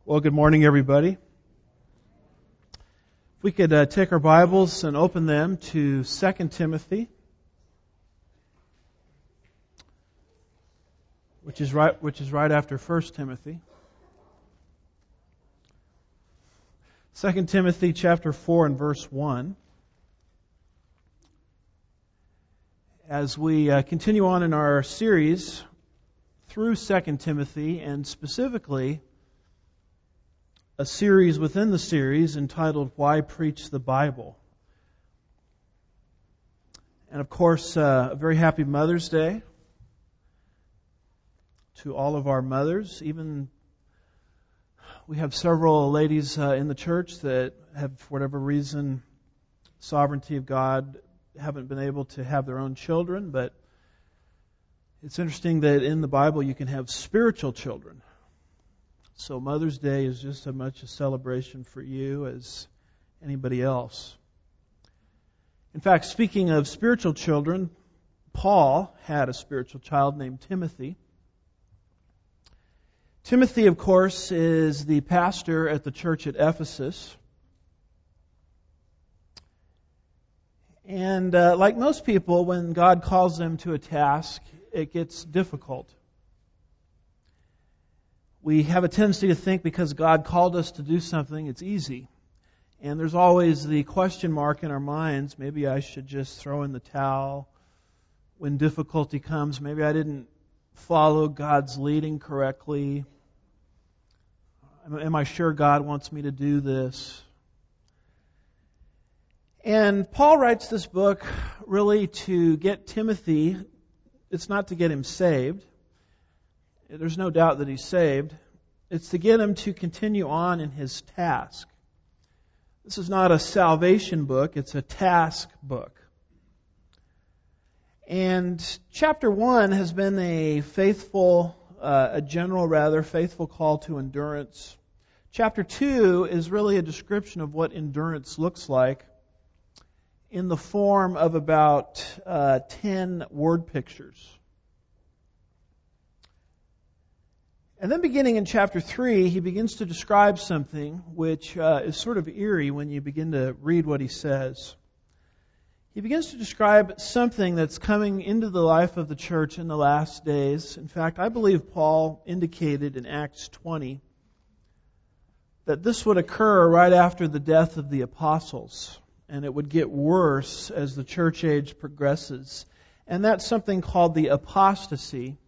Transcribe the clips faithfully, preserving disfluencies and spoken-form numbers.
Well, good morning, everybody. If we could uh, take our Bibles and open them to Second Timothy, which is right, which is right after First Timothy. Second Timothy chapter four and verse one. As we uh, continue on in our series through Second Timothy, and specifically a series within the series entitled Why Preach the Bible? And of course, uh, a very happy Mother's Day to all of our mothers. Even we have several ladies uh, in the church that have, for whatever reason, sovereignty of God, haven't been able to have their own children. But it's interesting that in the Bible you can have spiritual children. So Mother's Day is just as much a celebration for you as anybody else. In fact, speaking of spiritual children, Paul had a spiritual child named Timothy. Timothy, of course, is the pastor at the church at Ephesus. And uh, like most people, when God calls them to a task, it gets difficult. We have a tendency to think because God called us to do something, it's easy. And there's always the question mark in our minds, maybe I should just throw in the towel when difficulty comes. Maybe I didn't follow God's leading correctly. Am I sure God wants me to do this? And Paul writes this book really to get Timothy. It's not to get him saved. There's no doubt that he's saved. It's to get him to continue on in his task. This is not a salvation book, it's a task book. And chapter one has been a faithful, uh, a general rather, faithful call to endurance. Chapter two is really a description of what endurance looks like in the form of about uh, ten word pictures. And then beginning in chapter three, he begins to describe something which uh, is sort of eerie when you begin to read what he says. He begins to describe something that's coming into the life of the church in the last days. In fact, I believe Paul indicated in Acts twenty that this would occur right after the death of the apostles, and it would get worse as the church age progresses. And that's something called the apostasy,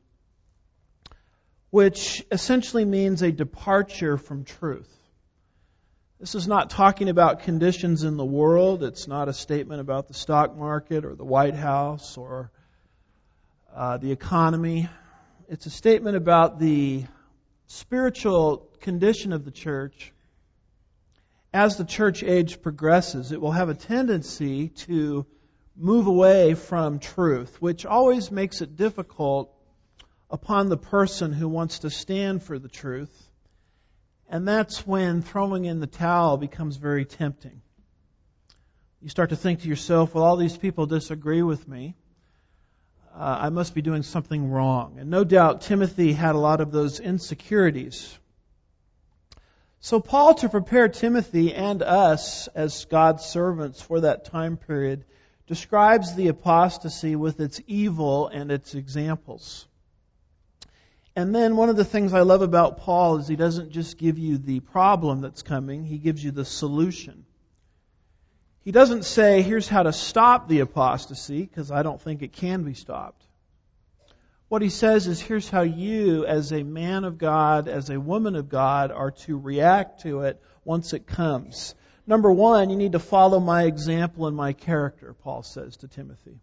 which essentially means a departure from truth. This is not talking about conditions in the world. It's not a statement about the stock market or the White House or uh, the economy. It's a statement about the spiritual condition of the church. As the church age progresses, it will have a tendency to move away from truth, which always makes it difficult upon the person who wants to stand for the truth. And that's when throwing in the towel becomes very tempting. You start to think to yourself, well, all these people disagree with me. Uh, I must be doing something wrong. And no doubt Timothy had a lot of those insecurities. So Paul, to prepare Timothy and us as God's servants for that time period, describes the apostasy with its evil and its examples. And then one of the things I love about Paul is he doesn't just give you the problem that's coming, he gives you the solution. He doesn't say, here's how to stop the apostasy, because I don't think it can be stopped. What he says is, here's how you, as a man of God, as a woman of God, are to react to it once it comes. Number one, you need to follow my example and my character, Paul says to Timothy.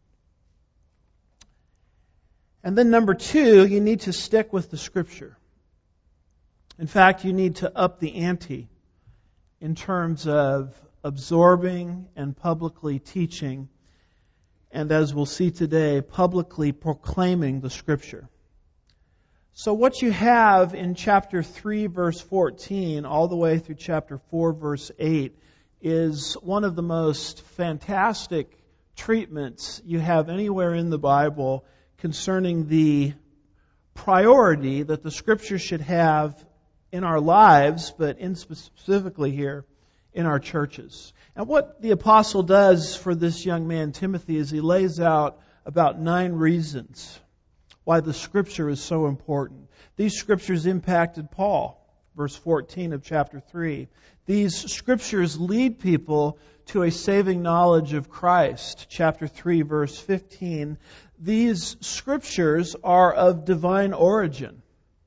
And then number two, you need to stick with the Scripture. In fact, you need to up the ante in terms of absorbing and publicly teaching, and as we'll see today, publicly proclaiming the Scripture. So what you have in chapter three, verse fourteen, all the way through chapter four, verse eight, is one of the most fantastic treatments you have anywhere in the Bible concerning the priority that the Scripture should have in our lives, but in specifically here in our churches. And what the apostle does for this young man, Timothy, is he lays out about nine reasons why the Scripture is so important. These Scriptures impacted Paul, verse fourteen of chapter three. These Scriptures lead people to a saving knowledge of Christ, chapter three, verse fifteen. These Scriptures are of divine origin.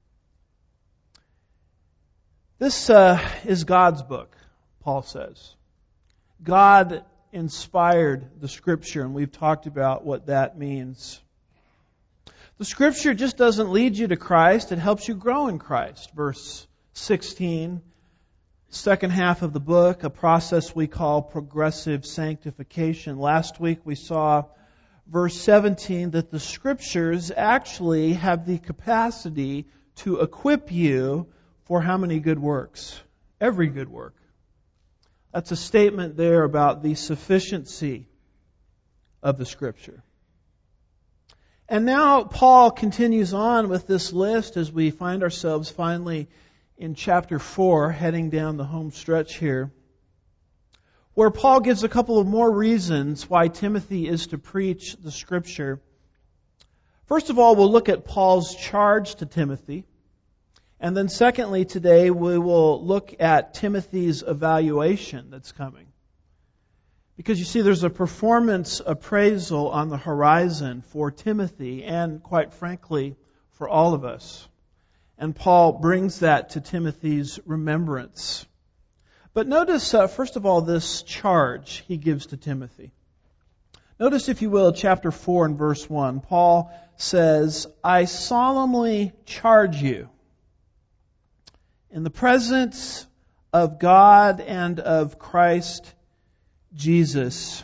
This uh, is God's book, Paul says. God inspired the Scripture, and we've talked about what that means. The Scripture just doesn't lead you to Christ, it helps you grow in Christ. Verse sixteen, second half of the book, a process we call progressive sanctification. Last week we saw verse seventeen that the Scriptures actually have the capacity to equip you for how many good works? Every good work. That's a statement there about the sufficiency of the Scripture. And now Paul continues on with this list as we find ourselves finally in chapter four, heading down the home stretch here, where Paul gives a couple of more reasons why Timothy is to preach the Scripture. First of all, we'll look at Paul's charge to Timothy. And then secondly, today we will look at Timothy's evaluation that's coming. Because you see, there's a performance appraisal on the horizon for Timothy and, quite frankly, for all of us. And Paul brings that to Timothy's remembrance. But notice, uh, first of all, this charge he gives to Timothy. Notice, if you will, chapter four and verse one. Paul says, I solemnly charge you, in the presence of God and of Christ Jesus,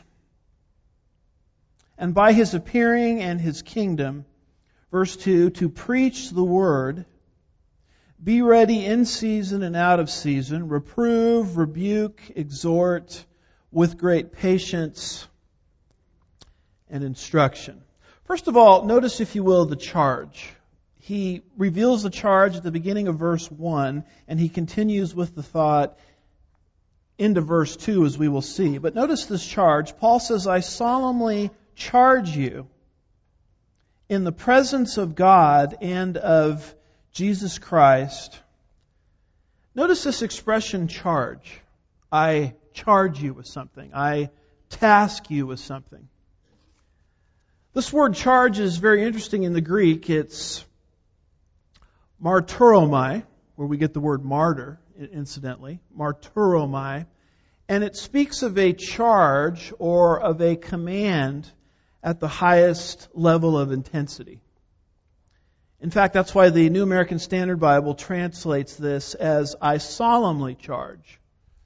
and by His appearing and His kingdom, verse two, to preach the word, be ready in season and out of season, reprove, rebuke, exhort with great patience and instruction. First of all, notice, if you will, the charge. He reveals the charge at the beginning of verse one, and he continues with the thought into verse two, as we will see. But notice this charge. Paul says, I solemnly charge you in the presence of God and of Jesus Christ. Notice this expression, charge. I charge you with something. I task you with something. This word charge is very interesting in the Greek. It's martyromai, where we get the word martyr, incidentally. Martyromai. And it speaks of a charge or of a command at the highest level of intensity. In fact, that's why the New American Standard Bible translates this as, I solemnly charge.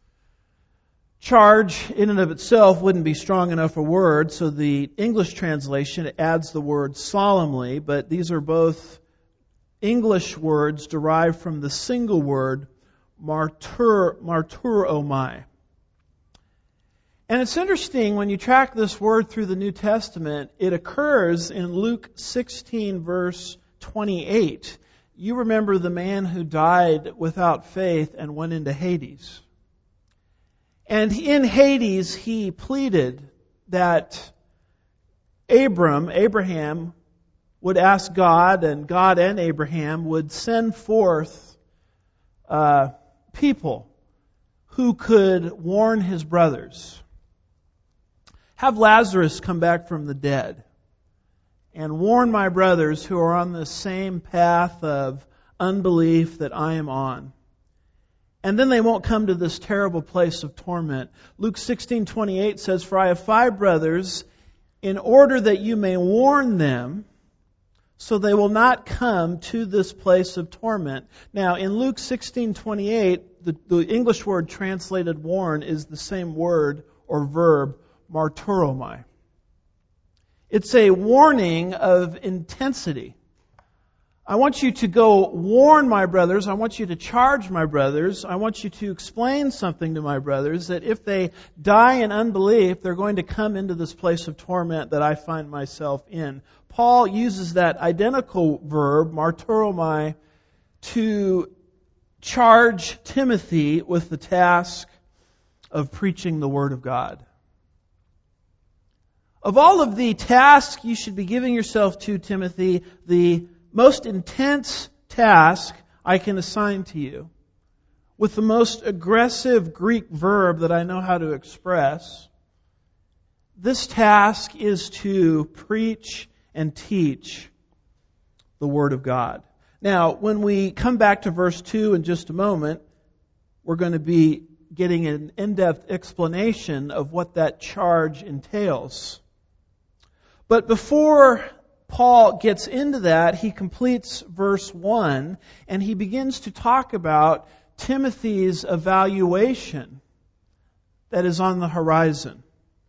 Charge, in and of itself, wouldn't be strong enough a word, so the English translation adds the word solemnly, but these are both English words derived from the single word martyr, martyromai. And it's interesting, when you track this word through the New Testament, it occurs in Luke sixteen, verse twenty-eight. You remember the man who died without faith and went into Hades. And in Hades, he pleaded that Abram, Abraham, would ask God, and God and Abraham would send forth uh, people who could warn his brothers. Have Lazarus come back from the dead and warn my brothers who are on the same path of unbelief that I am on. And then they won't come to this terrible place of torment. Luke sixteen twenty-eight says, For I have five brothers, in order that you may warn them, so they will not come to this place of torment. Now, in Luke sixteen twenty-eight, the, the English word translated warn is the same word or verb, martyromai. It's a warning of intensity. I want you to go warn my brothers. I want you to charge my brothers. I want you to explain something to my brothers, that if they die in unbelief, they're going to come into this place of torment that I find myself in. Paul uses that identical verb, martyromai, to charge Timothy with the task of preaching the Word of God. Of all of the tasks you should be giving yourself to, Timothy, the most intense task I can assign to you, with the most aggressive Greek verb that I know how to express, this task is to preach and teach the Word of God. Now, when we come back to verse two in just a moment, we're going to be getting an in-depth explanation of what that charge entails. But before Paul gets into that, he completes verse one, and he begins to talk about Timothy's evaluation that is on the horizon.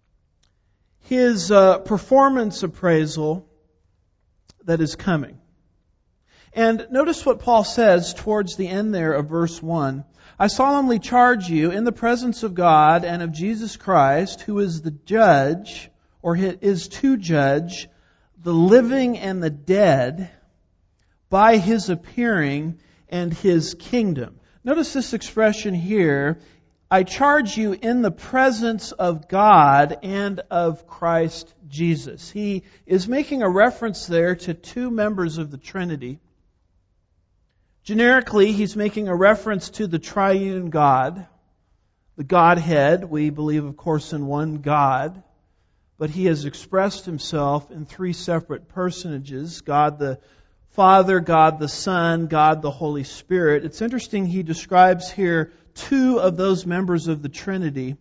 His uh, performance appraisal that is coming. And notice what Paul says towards the end there of verse one. I solemnly charge you in the presence of God and of Jesus Christ, who is the judge, or is to judge the living and the dead by His appearing and His kingdom. Notice this expression here, I charge you in the presence of God and of Christ Jesus. He is making a reference there to two members of the Trinity. Generically, he's making a reference to the triune God, the Godhead. We believe, of course, in one God. But he has expressed himself in three separate personages, God the Father, God the Son, God the Holy Spirit. It's interesting he describes here two of those members of the Trinity.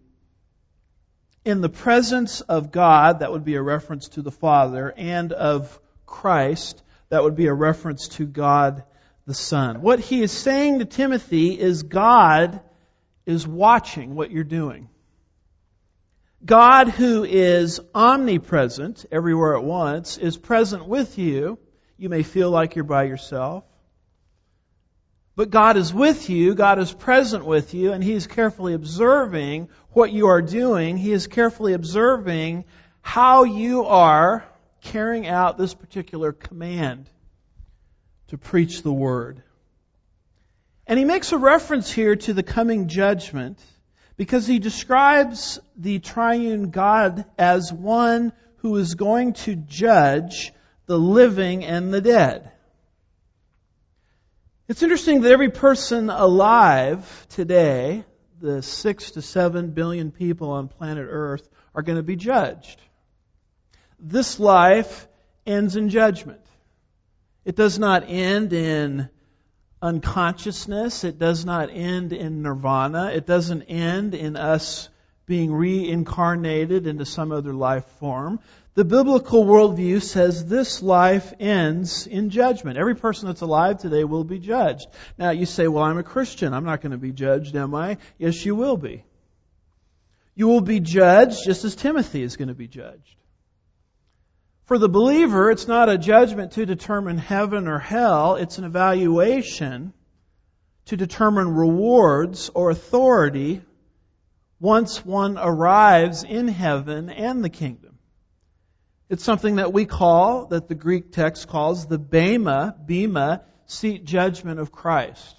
In the presence of God, that would be a reference to the Father, and of Christ, that would be a reference to God the Son. What he is saying to Timothy is God is watching what you're doing. God, who is omnipresent, everywhere at once, is present with you. You may feel like you're by yourself. But God is with you, God is present with you, and He is carefully observing what you are doing. He is carefully observing how you are carrying out this particular command to preach the Word. And he makes a reference here to the coming judgment, because he describes the triune God as one who is going to judge the living and the dead. It's interesting that every person alive today, the six to seven billion people on planet Earth, are going to be judged. This life ends in judgment. It does not end in unconsciousness. It does not end in nirvana. It doesn't end in us being reincarnated into some other life form. The biblical worldview says this life ends in judgment. Every person that's alive today will be judged. Now you say, well, I'm a Christian. I'm not going to be judged, am I? Yes, you will be. You will be judged just as Timothy is going to be judged. For the believer, it's not a judgment to determine heaven or hell. It's an evaluation to determine rewards or authority once one arrives in heaven and the kingdom. It's something that we call, that the Greek text calls, the bema, bema, seat judgment of Christ.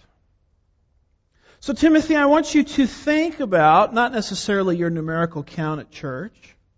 So Timothy, I want you to think about, not necessarily your numerical count at church.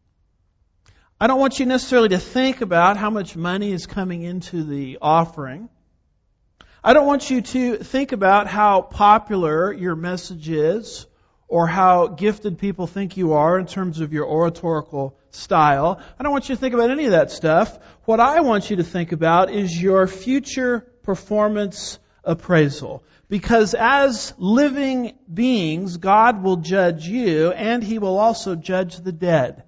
I don't want you necessarily to think about how much money is coming into the offering. I don't want you to think about how popular your message is or how gifted people think you are in terms of your oratorical style. I don't want you to think about any of that stuff. What I want you to think about is your future performance appraisal. Because as living beings, God will judge you, and He will also judge the dead.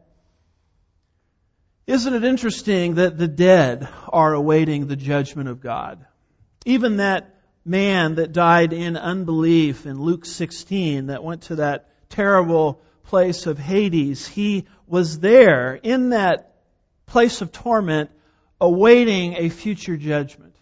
Isn't it interesting that the dead are awaiting the judgment of God? Even that man that died in unbelief in Luke sixteen, that went to that terrible place of Hades, he was there in that place of torment awaiting a future judgment.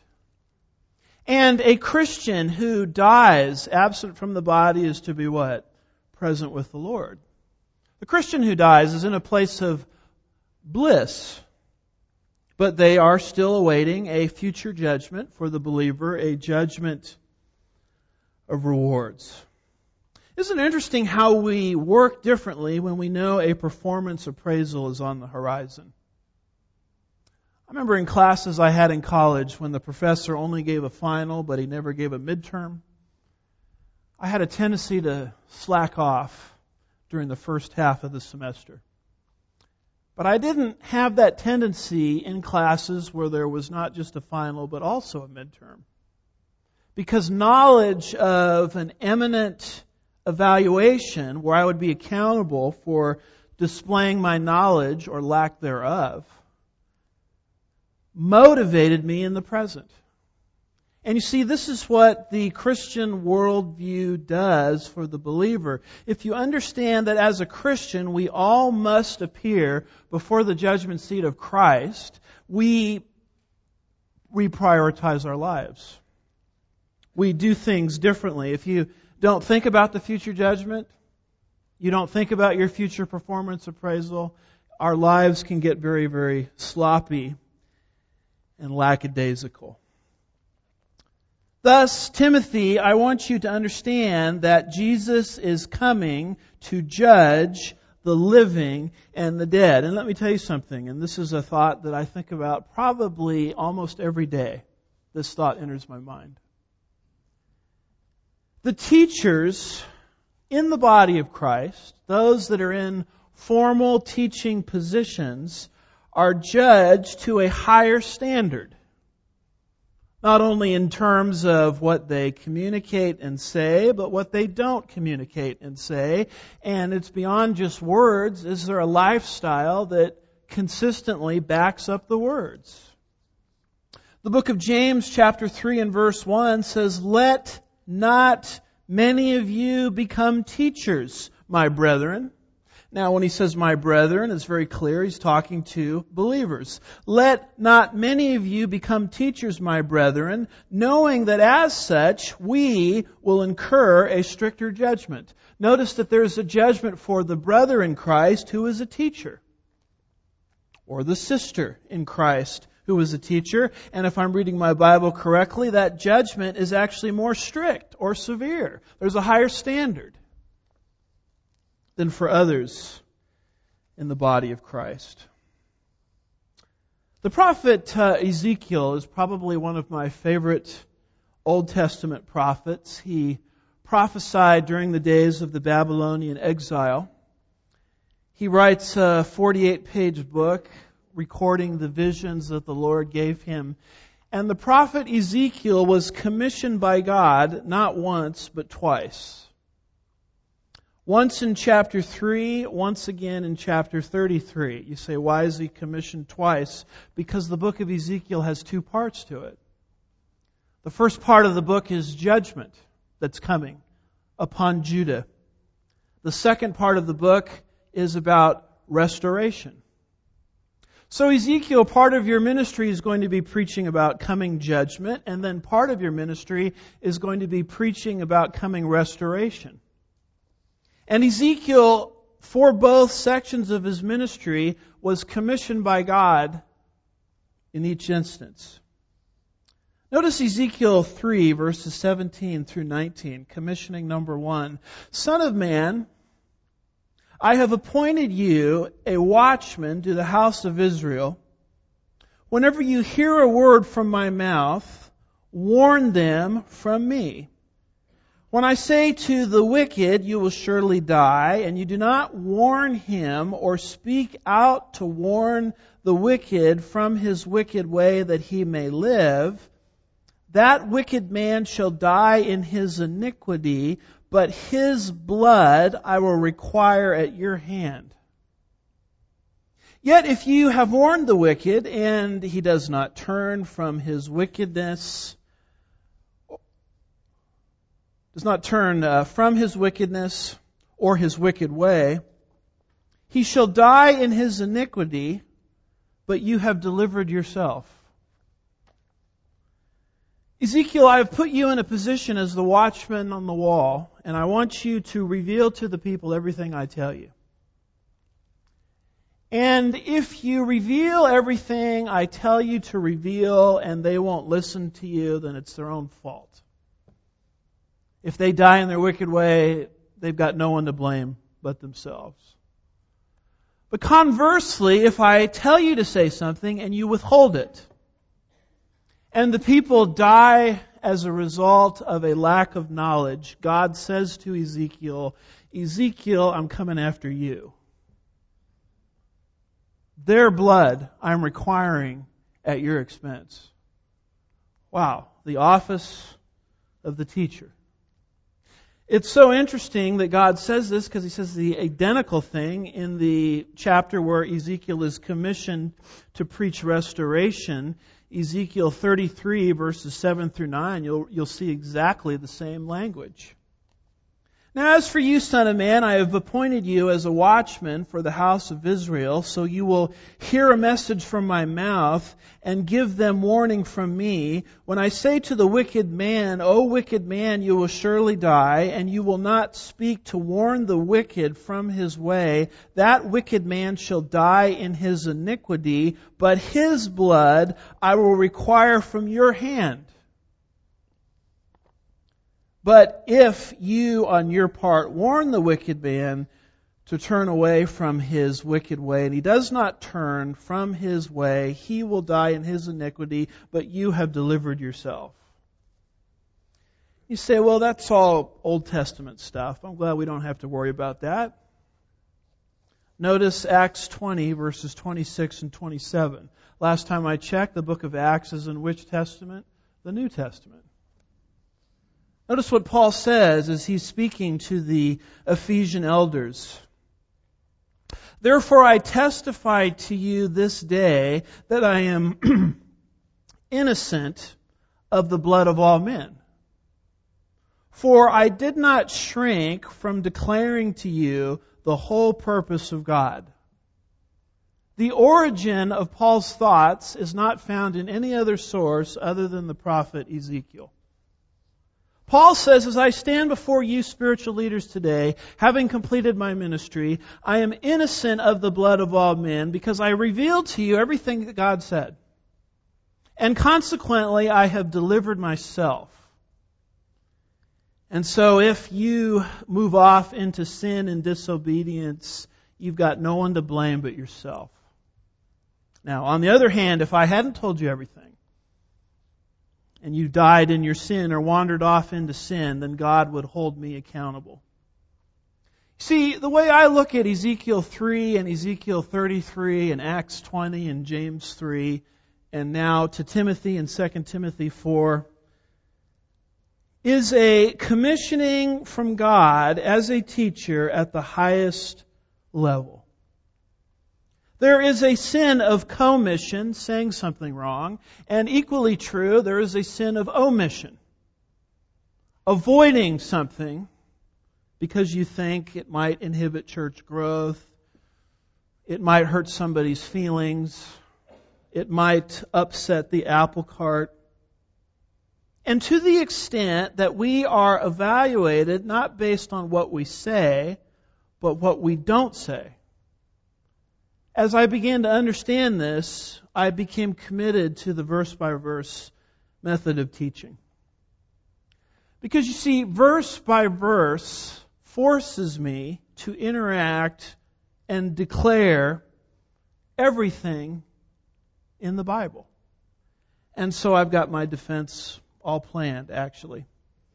And a Christian who dies absent from the body is to be what? Present with the Lord. The Christian who dies is in a place of bliss. But they are still awaiting a future judgment for the believer, a judgment of rewards. Isn't it interesting how we work differently when we know a performance appraisal is on the horizon? I remember in classes I had in college when the professor only gave a final but he never gave a midterm. I had a tendency to slack off during the first half of the semester. But I didn't have that tendency in classes where there was not just a final but also a midterm. Because knowledge of an eminent evaluation where I would be accountable for displaying my knowledge or lack thereof motivated me in the present. And you see, this is what the Christian worldview does for the believer. If you understand that as a Christian, we all must appear before the judgment seat of Christ, we reprioritize our lives. We do things differently. If you don't think about the future judgment, you don't think about your future performance appraisal, our lives can get very, very sloppy and lackadaisical. Thus, Timothy, I want you to understand that Jesus is coming to judge the living and the dead. And let me tell you something, and this is a thought that I think about probably almost every day. This thought enters my mind. The teachers in the body of Christ, those that are in formal teaching positions, are judged to a higher standard. Not only in terms of what they communicate and say, but what they don't communicate and say. And it's beyond just words. Is there a lifestyle that consistently backs up the words? The book of James, chapter three and verse one says, "Let not many of you become teachers, my brethren." Now, when he says my brethren, it's very clear he's talking to believers. "Let not many of you become teachers, my brethren, knowing that as such we will incur a stricter judgment." Notice that there's a judgment for the brother in Christ who is a teacher, or the sister in Christ who is a teacher. And if I'm reading my Bible correctly, that judgment is actually more strict or severe. There's a higher standard than for others in the body of Christ. The prophet uh, Ezekiel is probably one of my favorite Old Testament prophets. He prophesied during the days of the Babylonian exile. He writes a forty-eight page book recording the visions that the Lord gave him. And the prophet Ezekiel was commissioned by God not once but twice. Once in chapter three, once again in chapter thirty-three. You say, why is he commissioned twice? Because the book of Ezekiel has two parts to it. The first part of the book is judgment that's coming upon Judah. The second part of the book is about restoration. So Ezekiel, part of your ministry is going to be preaching about coming judgment, and then part of your ministry is going to be preaching about coming restoration. And Ezekiel, for both sections of his ministry, was commissioned by God in each instance. Notice Ezekiel three, verses seventeen through nineteen, commissioning number one. "Son of man, I have appointed you a watchman to the house of Israel. Whenever you hear a word from my mouth, warn them from me. When I say to the wicked, you will surely die, and you do not warn him or speak out to warn the wicked from his wicked way that he may live, that wicked man shall die in his iniquity, but his blood I will require at your hand. Yet if you have warned the wicked, and he does not turn from his wickedness, does not turn uh, from his wickedness or his wicked way, he shall die in his iniquity, but you have delivered yourself." Ezekiel, I have put you in a position as the watchman on the wall, and I want you to reveal to the people everything I tell you. And if you reveal everything I tell you to reveal and they won't listen to you, then it's their own fault. If they die in their wicked way, they've got no one to blame but themselves. But conversely, if I tell you to say something and you withhold it, and the people die as a result of a lack of knowledge, God says to Ezekiel, Ezekiel, I'm coming after you. Their blood I'm requiring at your expense. Wow, the office of the teacher. It's so interesting that God says this because He says the identical thing in the chapter where Ezekiel is commissioned to preach restoration. Ezekiel thirty-three, verses seven through nine, you'll, you'll see exactly the same language. Now as for you, son of man, I have appointed you as a watchman for the house of Israel, so you will hear a message from my mouth and give them warning from me. When I say to the wicked man, O wicked man, you will surely die, and you will not speak to warn the wicked from his way, that wicked man shall die in his iniquity, but his blood I will require from your hand. But if you, on your part, warn the wicked man to turn away from his wicked way, and he does not turn from his way, he will die in his iniquity, but you have delivered yourself. You say, well, that's all Old Testament stuff. I'm glad we don't have to worry about that. Notice Acts twenty, verses twenty-six and twenty-seven. Last time I checked, the book of Acts is in which testament? The New Testament. Notice what Paul says as he's speaking to the Ephesian elders. Therefore I testify to you this day that I am innocent of the blood of all men. For I did not shrink from declaring to you the whole purpose of God. The origin of Paul's thoughts is not found in any other source other than the prophet Ezekiel. Paul says, as I stand before you spiritual leaders today, having completed my ministry, I am innocent of the blood of all men because I revealed to you everything that God said. And consequently, I have delivered myself. And so if you move off into sin and disobedience, you've got no one to blame but yourself. Now, on the other hand, if I hadn't told you everything, and you died in your sin or wandered off into sin, then God would hold me accountable. See, the way I look at Ezekiel three and Ezekiel thirty-three and Acts twenty and James three, and now to Timothy and Second Timothy four, is a commissioning from God as a teacher at the highest level. There is a sin of commission, saying something wrong, and equally true, there is a sin of omission, avoiding something because you think it might inhibit church growth, it might hurt somebody's feelings, it might upset the apple cart. And to the extent that we are evaluated not based on what we say, but what we don't say. As I began to understand this, I became committed to the verse-by-verse method of teaching. Because you see, verse by verse forces me to interact and declare everything in the Bible. And so I've got my defense all planned, actually.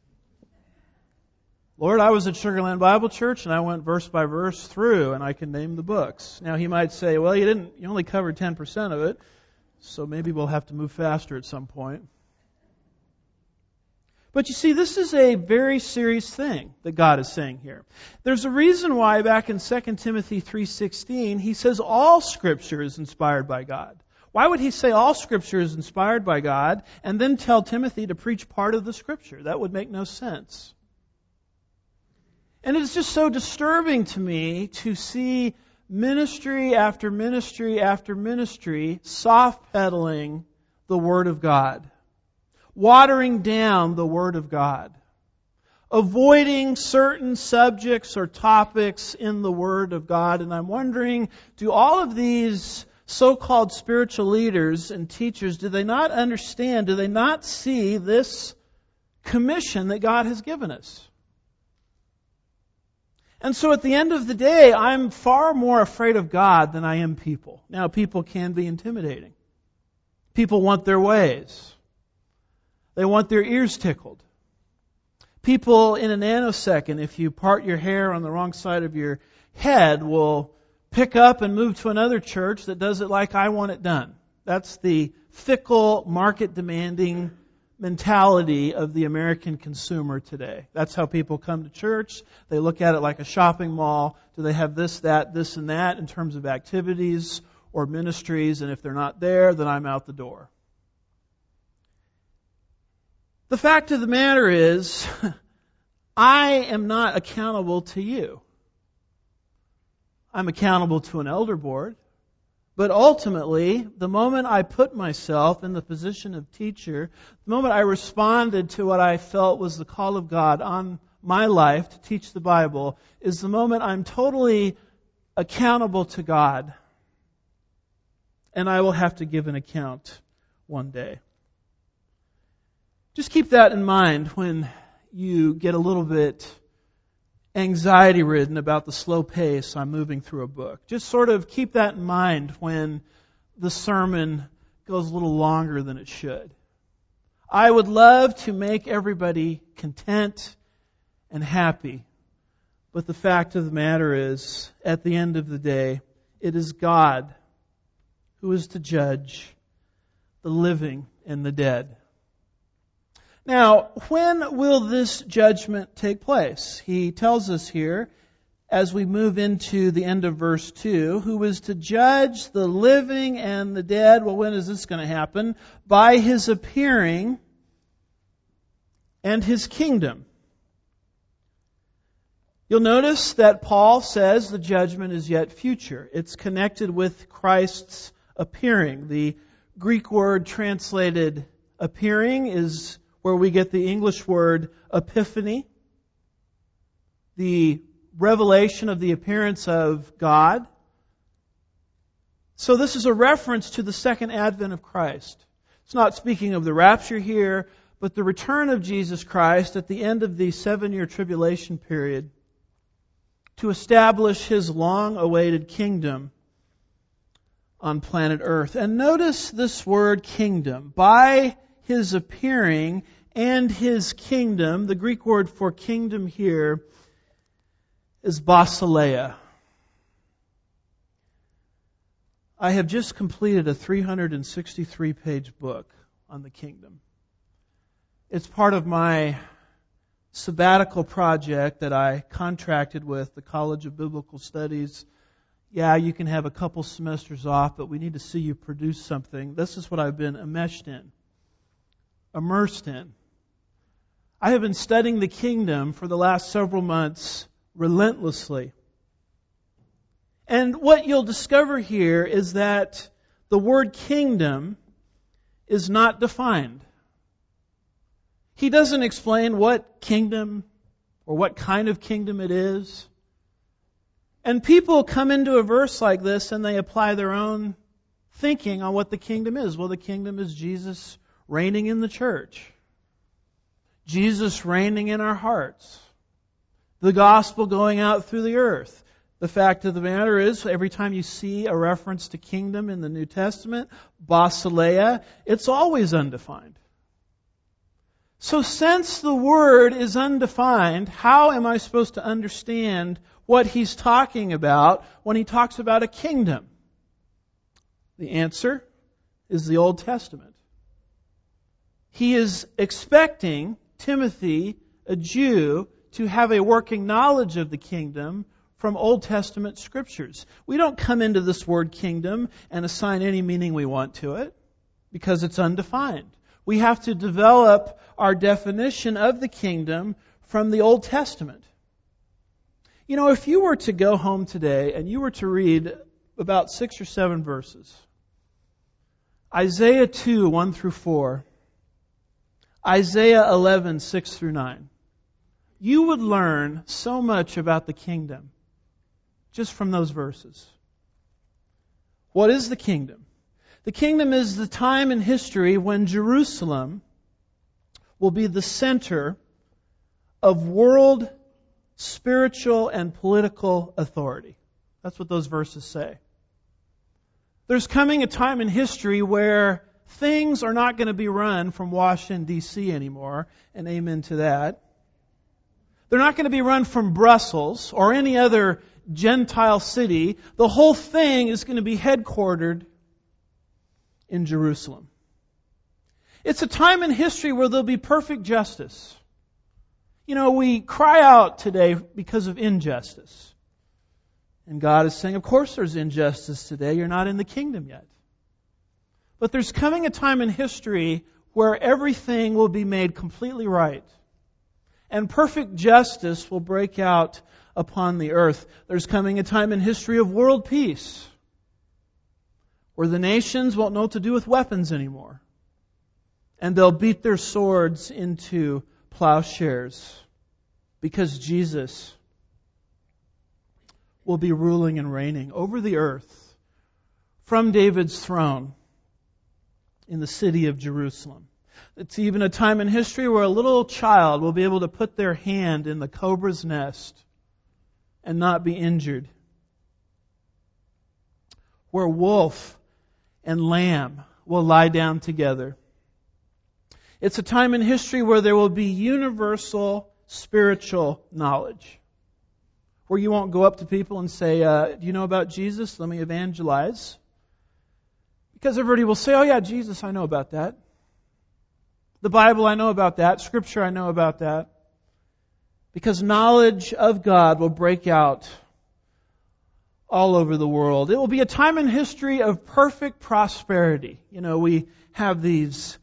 Lord, I was at Sugar Land Bible Church and I went verse by verse through and I can name the books. Now he might say, well, you didn't, you only covered ten percent of it, so maybe we'll have to move faster at some point. But you see, this is a very serious thing that God is saying here. There's a reason why back in Second Timothy three sixteen, he says all Scripture is inspired by God. Why would he say all Scripture is inspired by God and then tell Timothy to preach part of the Scripture? That would make no sense. And it's just so disturbing to me to see ministry after ministry after ministry soft-pedaling the Word of God, watering down the Word of God, avoiding certain subjects or topics in the Word of God. And I'm wondering, do all of these so-called spiritual leaders and teachers, do they not understand, do they not see this commission that God has given us. And so at the end of the day, I'm far more afraid of God than I am people. Now, people can be intimidating. People want their ways. They want their ears tickled. People in a nanosecond, if you part your hair on the wrong side of your head, will pick up and move to another church that does it like I want it done. That's the fickle, market-demanding mentality of the American consumer today. That's how people come to church. They look at it like a shopping mall. Do they have this, that, this, and that in terms of activities or ministries? And if they're not there, then I'm out the door. The fact of the matter is, I am not accountable to you. I'm accountable to an elder board. But ultimately, the moment I put myself in the position of teacher, the moment I responded to what I felt was the call of God on my life to teach the Bible, is the moment I'm totally accountable to God. And I will have to give an account one day. Just keep that in mind when you get a little bit anxiety-ridden about the slow pace I'm moving through a book. Just sort of keep that in mind when the sermon goes a little longer than it should. I would love to make everybody content and happy, but the fact of the matter is, at the end of the day, it is God who is to judge the living and the dead. Now, when will this judgment take place? He tells us here, as we move into the end of verse two, who is to judge the living and the dead. Well, when is this going to happen? By His appearing and His kingdom. You'll notice that Paul says the judgment is yet future. It's connected with Christ's appearing. The Greek word translated appearing is where we get the English word epiphany, the revelation of the appearance of God. So this is a reference to the second advent of Christ. It's not speaking of the rapture here, but the return of Jesus Christ at the end of the seven-year tribulation period to establish His long-awaited kingdom on planet Earth. And notice this word kingdom. By His appearing and His kingdom, the Greek word for kingdom here is basileia. I have just completed a three hundred sixty-three page book on the kingdom. It's part of my sabbatical project that I contracted with the College of Biblical Studies. Yeah, you can have a couple semesters off, but we need to see you produce something. This is what I've been enmeshed in. Immersed in. I have been studying the kingdom for the last several months relentlessly. And what you'll discover here is that the word kingdom is not defined. He doesn't explain what kingdom or what kind of kingdom it is. And people come into a verse like this and they apply their own thinking on what the kingdom is. Well, the kingdom is Jesus reigning in the church. Jesus reigning in our hearts. The gospel going out through the earth. The fact of the matter is, every time you see a reference to kingdom in the New Testament, basileia, it's always undefined. So since the word is undefined, how am I supposed to understand what he's talking about when he talks about a kingdom? The answer is the Old Testament. He is expecting Timothy, a Jew, to have a working knowledge of the kingdom from Old Testament scriptures. We don't come into this word kingdom and assign any meaning we want to it because it's undefined. We have to develop our definition of the kingdom from the Old Testament. You know, if you were to go home today and you were to read about six or seven verses, Isaiah two, one through four, Isaiah eleven, six through nine, you would learn so much about the kingdom just from those verses. What is the kingdom? The kingdom is the time in history when Jerusalem will be the center of world spiritual and political authority. That's what those verses say. There's coming a time in history where things are not going to be run from Washington, D C anymore, and amen to that. They're not going to be run from Brussels or any other Gentile city. The whole thing is going to be headquartered in Jerusalem. It's a time in history where there'll be perfect justice. You know, we cry out today because of injustice. And God is saying, of course there's injustice today. You're not in the kingdom yet. But there's coming a time in history where everything will be made completely right. And perfect justice will break out upon the earth. There's coming a time in history of world peace, where the nations won't know what to do with weapons anymore. And they'll beat their swords into plowshares, because Jesus will be ruling and reigning over the earth from David's throne in the city of Jerusalem. It's even a time in history where a little child will be able to put their hand in the cobra's nest and not be injured. Where wolf and lamb will lie down together. It's a time in history where there will be universal spiritual knowledge. Where you won't go up to people and say, uh, do you know about Jesus? Let me evangelize. Because everybody will say, oh yeah, Jesus, I know about that. The Bible, I know about that. Scripture, I know about that. Because knowledge of God will break out all over the world. It will be a time in history of perfect prosperity. You know, we have these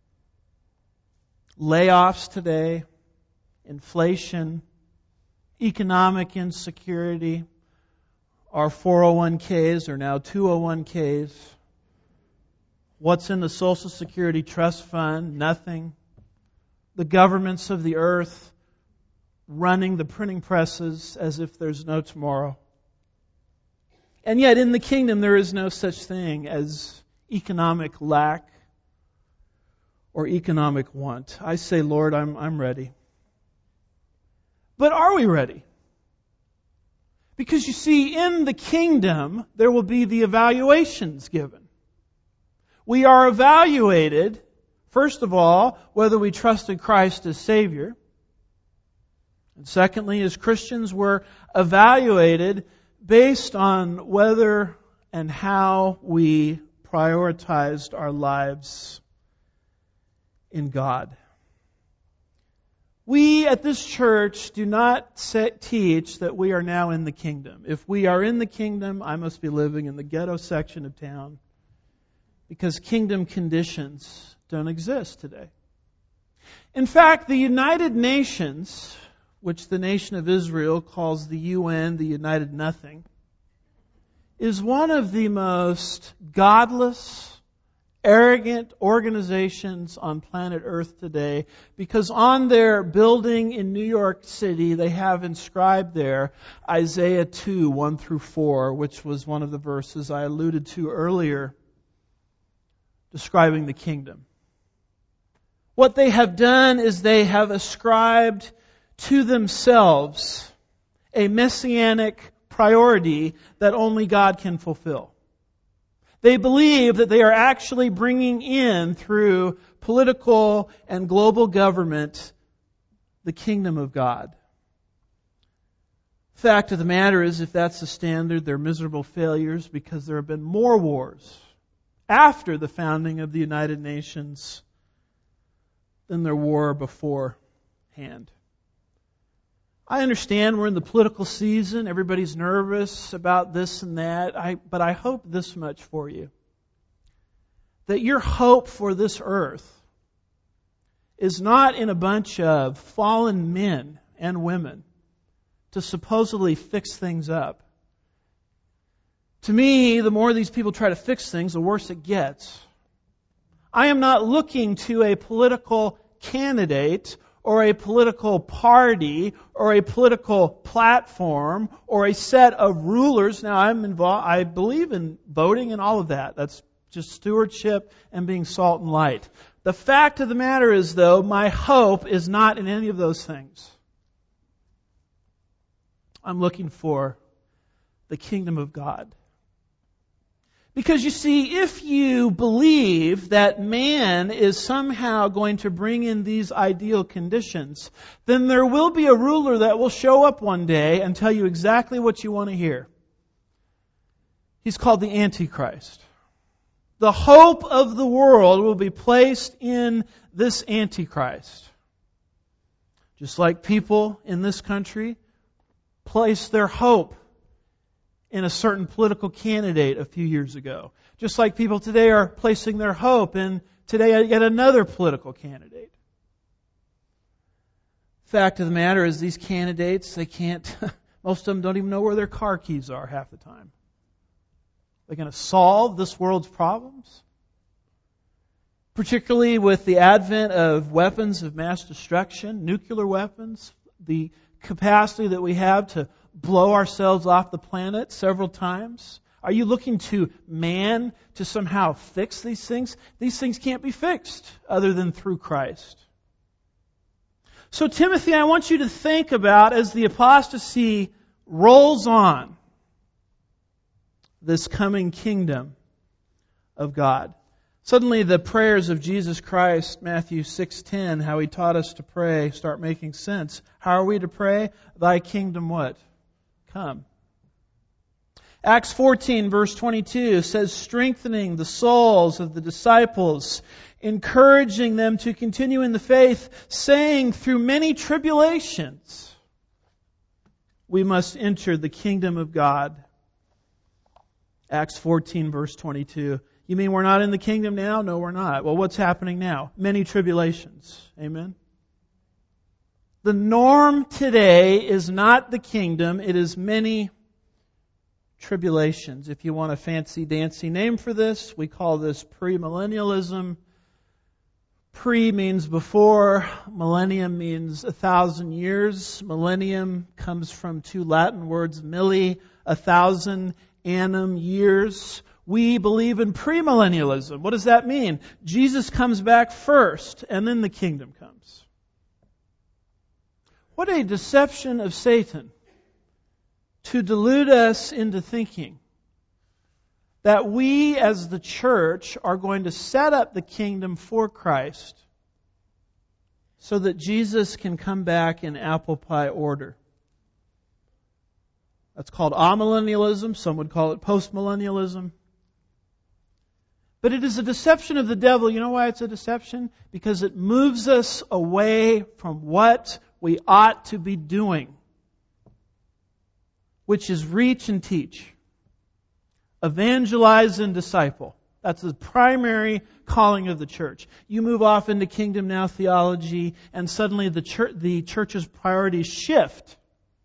layoffs today, inflation, economic insecurity. Our four oh one k's are now two oh one k's. What's in the Social Security Trust Fund? Nothing. The governments of the earth running the printing presses as if there's no tomorrow. And yet in the kingdom there is no such thing as economic lack or economic want. I say, Lord, I'm I'm ready. But are we ready? Because you see, in the kingdom there will be the evaluations given. We are evaluated, first of all, whether we trusted Christ as Savior. And secondly, as Christians, we're evaluated based on whether and how we prioritized our lives in God. We at this church do not set, teach that we are now in the kingdom. If we are in the kingdom, I must be living in the ghetto section of town, because kingdom conditions don't exist today. In fact, the United Nations, which the nation of Israel calls the U N, the United Nothing, is one of the most godless, arrogant organizations on planet Earth today, because on their building in New York City, they have inscribed there Isaiah two, one through four, which was one of the verses I alluded to earlier, describing the kingdom. What they have done is they have ascribed to themselves a messianic priority that only God can fulfill. They believe that they are actually bringing in, through political and global government, the kingdom of God. Fact of the matter is, if that's the standard, they're miserable failures, because there have been more wars after the founding of the United Nations than there were beforehand. I understand we're in the political season. Everybody's nervous about this and that. I, but I hope this much for you. That your hope for this earth is not in a bunch of fallen men and women to supposedly fix things up. To me, the more these people try to fix things, the worse it gets. I am not looking to a political candidate or a political party or a political platform or a set of rulers. Now, I'm involved. I believe in voting and all of that. That's just stewardship and being salt and light. The fact of the matter is, though, my hope is not in any of those things. I'm looking for the kingdom of God. Because you see, if you believe that man is somehow going to bring in these ideal conditions, then there will be a ruler that will show up one day and tell you exactly what you want to hear. He's called the Antichrist. The hope of the world will be placed in this Antichrist. Just like people in this country placed their hope in a certain political candidate a few years ago. Just like people today are placing their hope in today yet another political candidate. Fact of the matter is these candidates, they can't, most of them don't even know where their car keys are half the time. They're going to solve this world's problems. Particularly with the advent of weapons of mass destruction, nuclear weapons, the capacity that we have to blow ourselves off the planet several times? Are you looking to man to somehow fix these things? These things can't be fixed other than through Christ. So Timothy, I want you to think about, as the apostasy rolls on, this coming kingdom of God. Suddenly the prayers of Jesus Christ, Matthew six ten, how He taught us to pray, start making sense. How are we to pray? Thy kingdom what? Come. Acts fourteen verse twenty-two says, strengthening the souls of the disciples, encouraging them to continue in the faith, saying, through many tribulations, we must enter the kingdom of God. Acts fourteen verse twenty-two. You mean we're not in the kingdom now? No, we're not. Well, what's happening now? Many tribulations. Amen? The norm today is not the kingdom, it is many tribulations. If you want a fancy dancy name for this, we call this premillennialism. Pre means before, millennium means a thousand years. Millennium comes from two Latin words, milli, a thousand, annum, years. We believe in premillennialism. What does that mean? Jesus comes back first, and then the kingdom comes. What a deception of Satan to delude us into thinking that we as the church are going to set up the kingdom for Christ so that Jesus can come back in apple pie order. That's called amillennialism. Some would call it postmillennialism. But it is a deception of the devil. You know why it's a deception? Because it moves us away from what we ought to be doing, which is reach and teach. Evangelize and disciple. That's the primary calling of the church. You move off into kingdom now theology, and suddenly the church, the church's priorities shift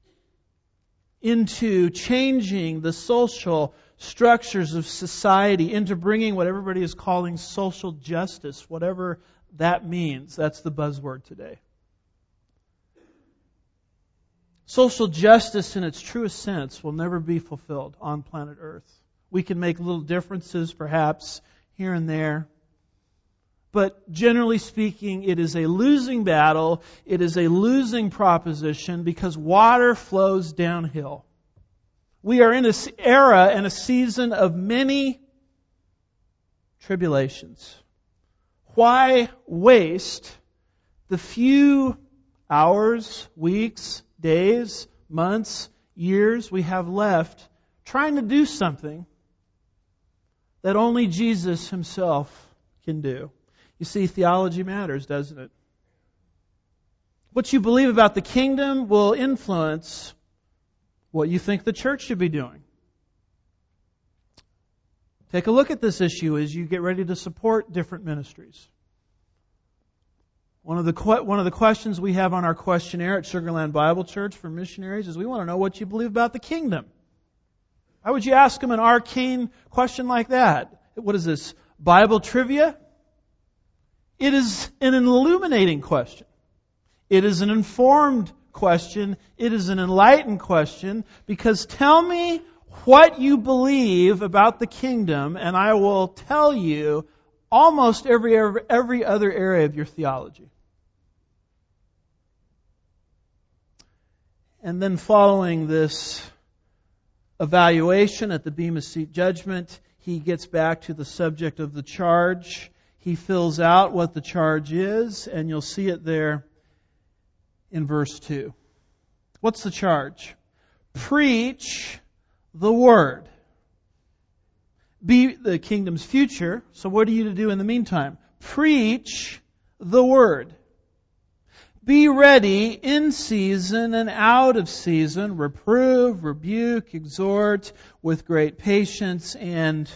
into changing the social structures of society, into bringing what everybody is calling social justice, whatever that means. That's the buzzword today. Social justice in its truest sense will never be fulfilled on planet Earth. We can make little differences, perhaps, here and there. But generally speaking, it is a losing battle. It is a losing proposition because water flows downhill. We are in an era and a season of many tribulations. Why waste the few hours, weeks, days, months, years we have left trying to do something that only Jesus Himself can do? You see, theology matters, doesn't it? What you believe about the kingdom will influence what you think the church should be doing. Take a look at this issue as you get ready to support different ministries. One of the one of the questions we have on our questionnaire at Sugarland Bible Church for missionaries is we want to know what you believe about the kingdom. Why would you ask them an arcane question like that? What is this, Bible trivia? It is an illuminating question. It is an informed question. It is an enlightened question, because tell me what you believe about the kingdom and I will tell you almost every, every, every other area of your theology. And then following this evaluation at the Bema Seat judgment, he gets back to the subject of the charge. He fills out what the charge is, and you'll see it there in verse two. What's the charge? Preach the Word. Be the kingdom's future. So what are you to do in the meantime? Preach the Word. Be ready in season and out of season. Reprove, rebuke, exhort with great patience and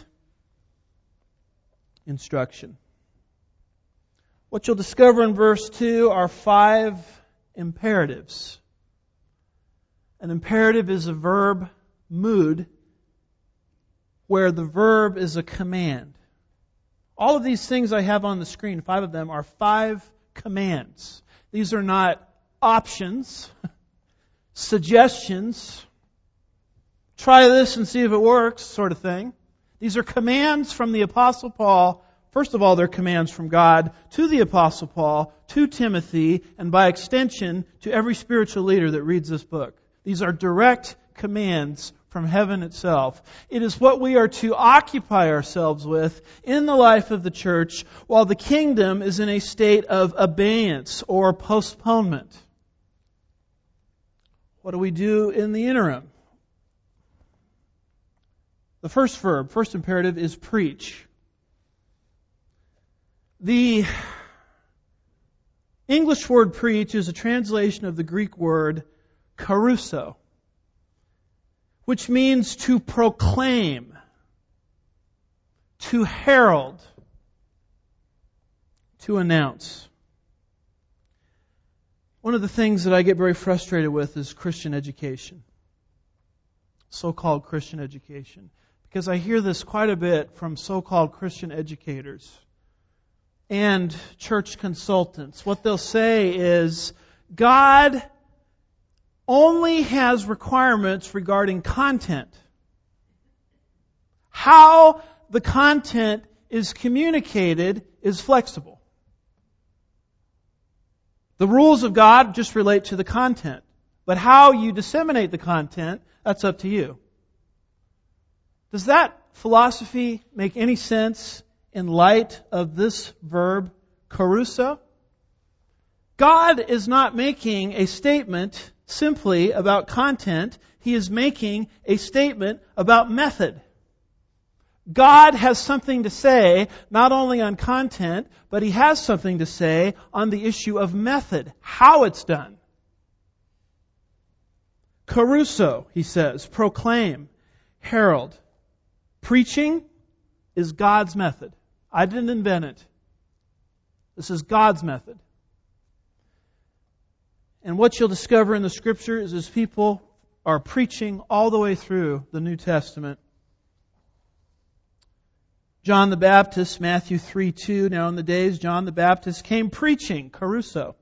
instruction. What you'll discover in verse two are five imperatives. An imperative is a verb mood where the verb is a command. All of these things I have on the screen, five of them, are five commands. These are not options, suggestions, try this and see if it works sort of thing. These are commands from the Apostle Paul. First of all, they're commands from God to the Apostle Paul, to Timothy, and by extension to every spiritual leader that reads this book. These are direct commands from heaven itself. It is what we are to occupy ourselves with in the life of the church while the kingdom is in a state of abeyance or postponement. What do we do in the interim? The first verb, first imperative is preach. The English word preach is a translation of the Greek word caruso, which means to proclaim, to herald, to announce. One of the things that I get very frustrated with is Christian education, so-called Christian education, because I hear this quite a bit from so-called Christian educators and church consultants. What they'll say is, God only has requirements regarding content. How the content is communicated is flexible. The rules of God just relate to the content. But how you disseminate the content, that's up to you. Does that philosophy make any sense in light of this verb, caruso? God is not making a statement simply about content. He is making a statement about method. God has something to say not only on content, but He has something to say on the issue of method, how it's done. Caruso, he says, proclaim, herald. Preaching is God's method. I didn't invent it. This is God's method. And what you'll discover in the Scripture is as people are preaching all the way through the New Testament. John the Baptist, Matthew three two, now in the days John the Baptist came preaching, caruso.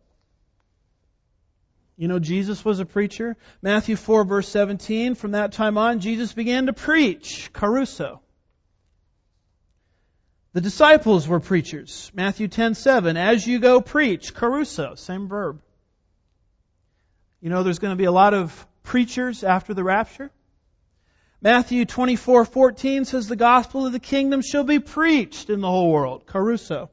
You know Jesus was a preacher. Matthew four verse seventeen, from that time on Jesus began to preach, caruso. The disciples were preachers. Matthew ten seven, as you go preach, caruso, same verb. You know there's going to be a lot of preachers after the rapture. Matthew twenty-four fourteen says the gospel of the kingdom shall be preached in the whole world. Caruso.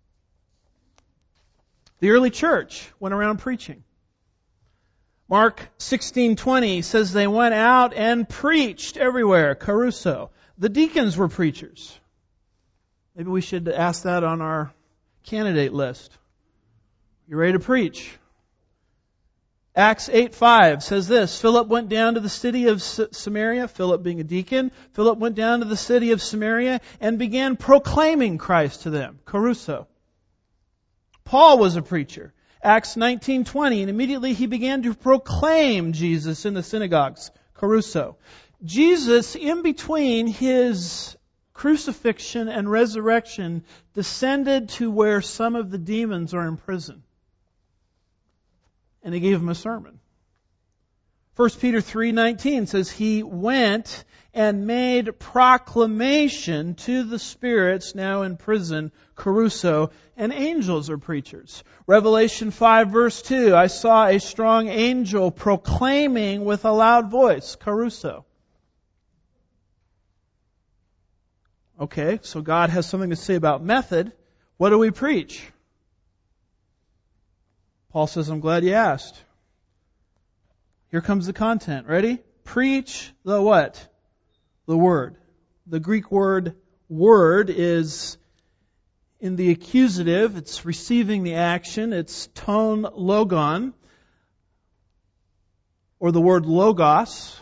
The early church went around preaching. Mark sixteen twenty says they went out and preached everywhere. Caruso. The deacons were preachers. Maybe we should ask that on our candidate list. You ready to preach? Acts eight five says this, Philip went down to the city of Samaria, Philip being a deacon, Philip went down to the city of Samaria and began proclaiming Christ to them. Caruso. Paul was a preacher. Acts nineteen twenty, and immediately he began to proclaim Jesus in the synagogues. Caruso. Jesus, in between His crucifixion and resurrection, descended to where some of the demons are in prison. And He gave them a sermon. First Peter three nineteen says, He went and made proclamation to the spirits now in prison, caruso, and angels are preachers. Revelation five verse two, I saw a strong angel proclaiming with a loud voice, caruso. Okay, so God has something to say about method. What do we preach? Paul says, I'm glad you asked. Here comes the content. Ready? Preach the what? The Word. The Greek word word is in the accusative. It's receiving the action. It's tone logon, or the word logos.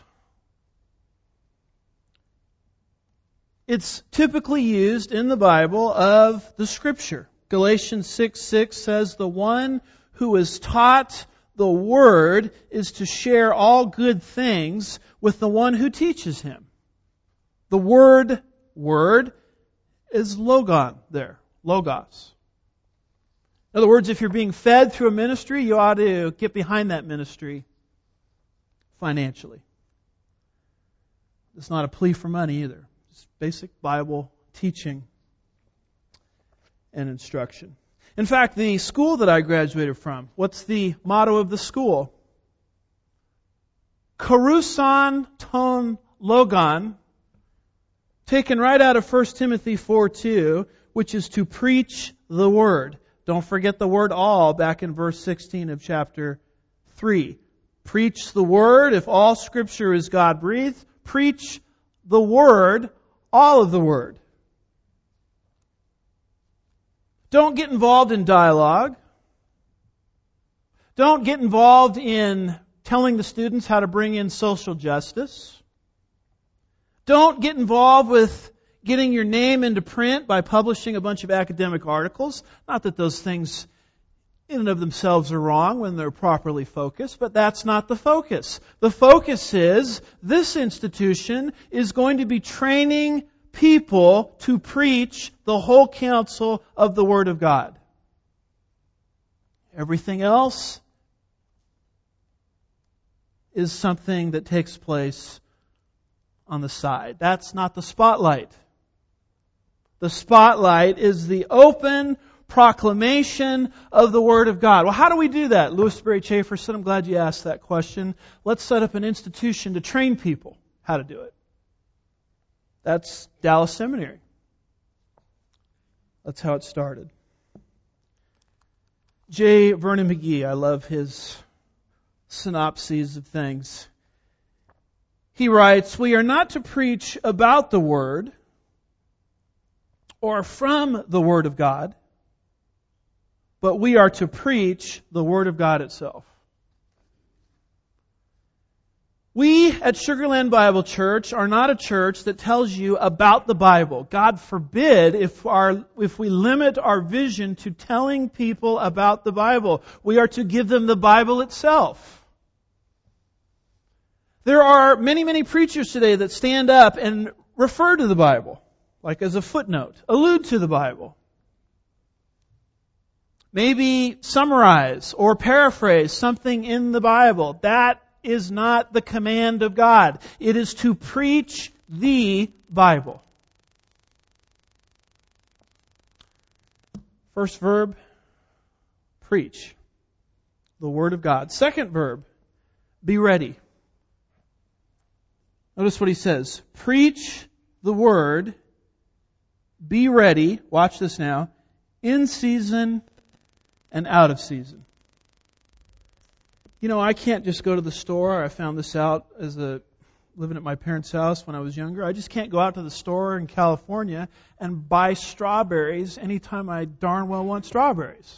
It's typically used in the Bible of the Scripture. Galatians six six says, the one who is taught the Word is to share all good things with the one who teaches him. The word, word, is logon there. Logos. In other words, if you're being fed through a ministry, you ought to get behind that ministry financially. It's not a plea for money either. It's basic Bible teaching and instruction. In fact, the school that I graduated from, what's the motto of the school? Karuson ton logon, taken right out of First Timothy four two, which is to preach the Word. Don't forget the word all back in verse sixteen of chapter three. Preach the Word. If all Scripture is God-breathed, preach the Word, all of the Word. Don't get involved in dialogue. Don't get involved in telling the students how to bring in social justice. Don't get involved with getting your name into print by publishing a bunch of academic articles. Not that those things in and of themselves are wrong when they're properly focused, but that's not the focus. The focus is this institution is going to be training people to preach the whole counsel of the Word of God. Everything else is something that takes place on the side. That's not the spotlight. The spotlight is the open proclamation of the Word of God. Well, how do we do that? Louis Sperry Chafer said, I'm glad you asked that question. Let's set up an institution to train people how to do it. That's Dallas Seminary. That's how it started. J. Vernon McGee, I love his synopses of things. He writes, we are not to preach about the Word or from the Word of God, but we are to preach the Word of God itself. We at Sugar Land Bible Church are not a church that tells you about the Bible. God forbid if our if we limit our vision to telling people about the Bible. We are to give them the Bible itself. There are many, many preachers today that stand up and refer to the Bible, like as a footnote, allude to the Bible. Maybe summarize or paraphrase something in the Bible. That is not the command of God. It is to preach the Bible. First verb, preach the Word of God. Second verb, be ready. Notice what he says. Preach the Word, be ready, watch this now, in season and out of season. You know, I can't just go to the store. I found this out as a living at my parents' house when I was younger. I just can't go out to the store in California and buy strawberries anytime I darn well want strawberries.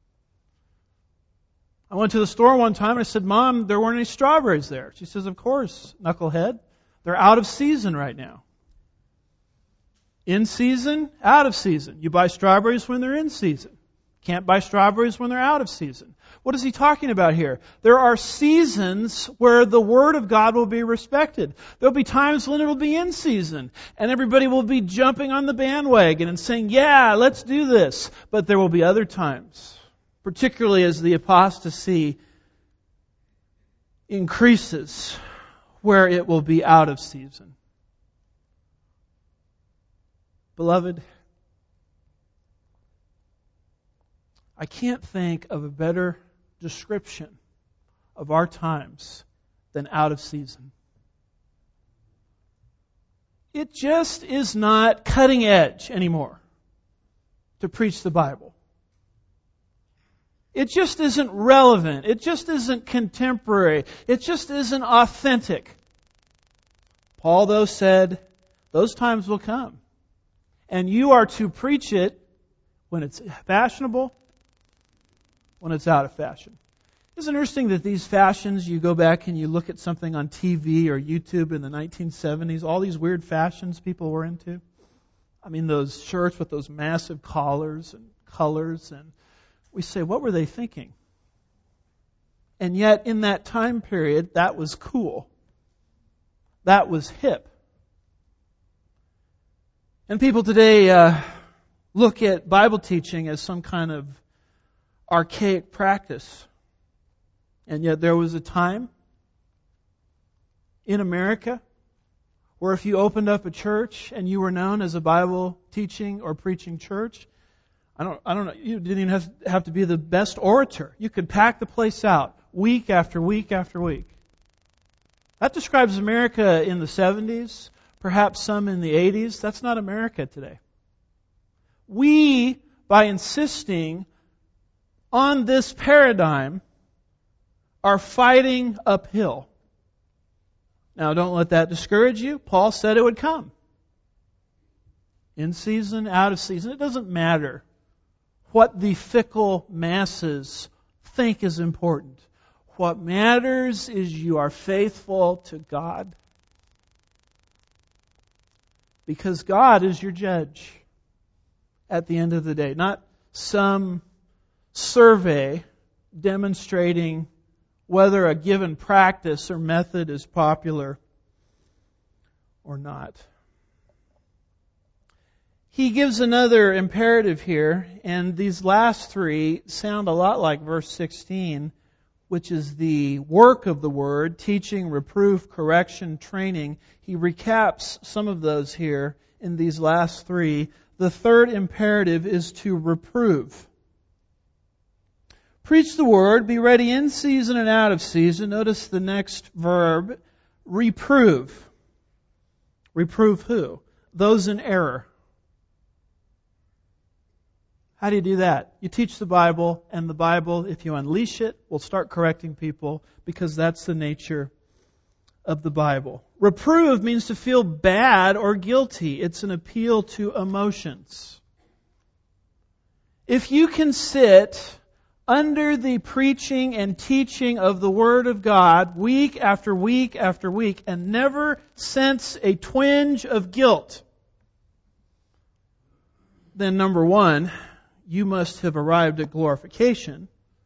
I went to the store one time and I said, Mom, there weren't any strawberries there. She says, of course, knucklehead. They're out of season right now. In season, out of season. You buy strawberries when they're in season. Can't buy strawberries when they're out of season. What is he talking about here? There are seasons where the Word of God will be respected. There'll be times when it will be in season, and everybody will be jumping on the bandwagon and saying, yeah, let's do this. But there will be other times, particularly as the apostasy increases where it will be out of season. Beloved, I can't think of a better description of our times than out of season. It just is not cutting edge anymore to preach the Bible. It just isn't relevant. It just isn't contemporary. It just isn't authentic. Paul, though, said, those times will come. And you are to preach it when it's fashionable, when it's out of fashion. Isn't it interesting that these fashions, you go back and you look at something on T V or YouTube in the nineteen seventies, all these weird fashions people were into? I mean, those shirts with those massive collars and colors, and we say, what were they thinking? And yet, in that time period, that was cool. That was hip. And people today uh, look at Bible teaching as some kind of archaic practice. And yet there was a time in America where if you opened up a church and you were known as a Bible teaching or preaching church, I don't, I don't know, you didn't even have, have to be the best orator. You could pack the place out week after week after week. That describes America in the seventies, perhaps some in the eighties. That's not America today. We, by insisting on this paradigm, are fighting uphill. Now, don't let that discourage you. Paul said it would come. In season, out of season. It doesn't matter what the fickle masses think is important. What matters is you are faithful to God. Because God is your judge at the end of the day. Not some survey demonstrating whether a given practice or method is popular or not. He gives another imperative here, and these last three sound a lot like verse sixteen, which is the work of the Word, teaching, reproof, correction, training. He recaps some of those here in these last three. The third imperative is to reprove. Preach the Word, be ready in season and out of season. Notice the next verb, reprove. Reprove who? Those in error. How do you do that? You teach the Bible, and the Bible, if you unleash it, will start correcting people, because that's the nature of the Bible. Reprove means to feel bad or guilty. It's an appeal to emotions. If you can sit under the preaching and teaching of the Word of God week after week after week and never sense a twinge of guilt, then number one, you must have arrived at glorification.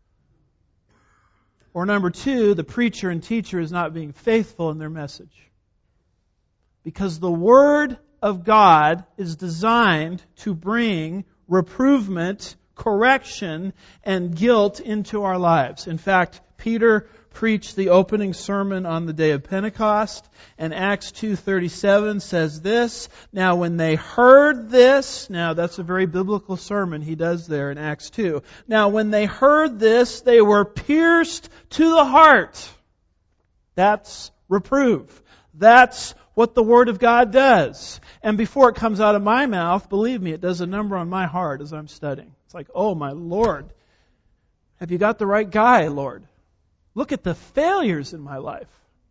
Or number two, the preacher and teacher is not being faithful in their message. Because the Word of God is designed to bring reprovement, correction, and guilt into our lives. In fact, Peter preached the opening sermon on the day of Pentecost, and Acts two thirty-seven says this, now when they heard this, now that's a very biblical sermon he does there in Acts two. Now when they heard this, they were pierced to the heart. That's reprove. That's what the Word of God does. And before it comes out of my mouth, believe me, it does a number on my heart as I'm studying. It's like, oh my Lord, have you got the right guy, Lord? Look at the failures in my life.